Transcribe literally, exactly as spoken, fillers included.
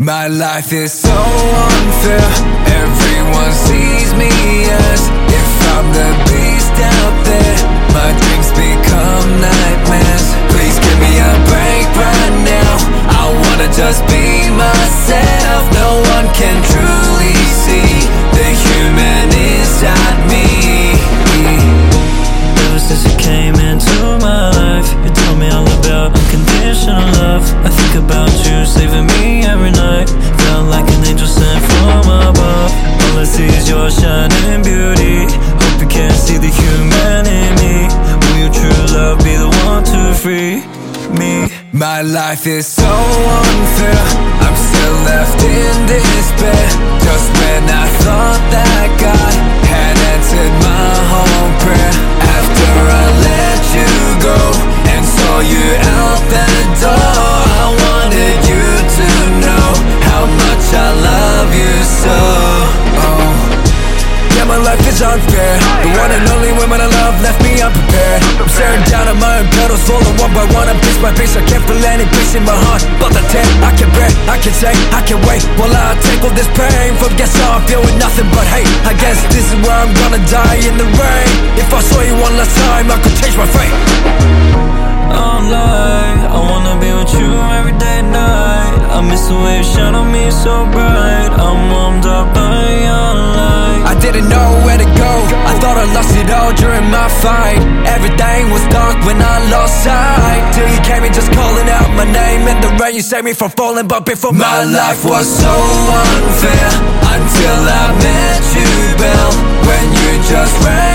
My life is so unfair. Everyone sees me as if I'm the beast out there. My dreams become nightmares. Please give me a break right now. I wanna just be myself. No one can truly see the human inside me. Ever since you came into my life, you told me all about unconditional love. I think about you saving me every night. Felt like an angel sent from above. All I see is your shining beauty. Hope you can see the human in me. Will your true love be the one to free me? My life is so unfair. I'm still left in despair. Just when I thought that God had answered my whole prayer. After I let you go and saw you out the door, I wanted you to know how much I love you so. Oh, yeah, my life is unfair. The one and only woman I love left me unprepared. I'm staring down at my own petals, falling one by one. I'm piece by piece, I can't feel any peace in my heart. But the ten, I can bear, I can say, I can wait while I take all this pain. Forget how I feel with nothing but hate. I guess this is where I'm gonna die in the rain. If I saw you one last time, I could change my fate. I'm like, I wanna be with you every day and night. I miss the way you shine on me so bright. I'm warmed up by your light. I didn't know where to go. I thought I lost it all during my fight. Everything was dark when I lost sight. Till you came in just calling out my name. In the rain you saved me from falling, but before my life was so unfair. Until I met you, Belle. When you just ran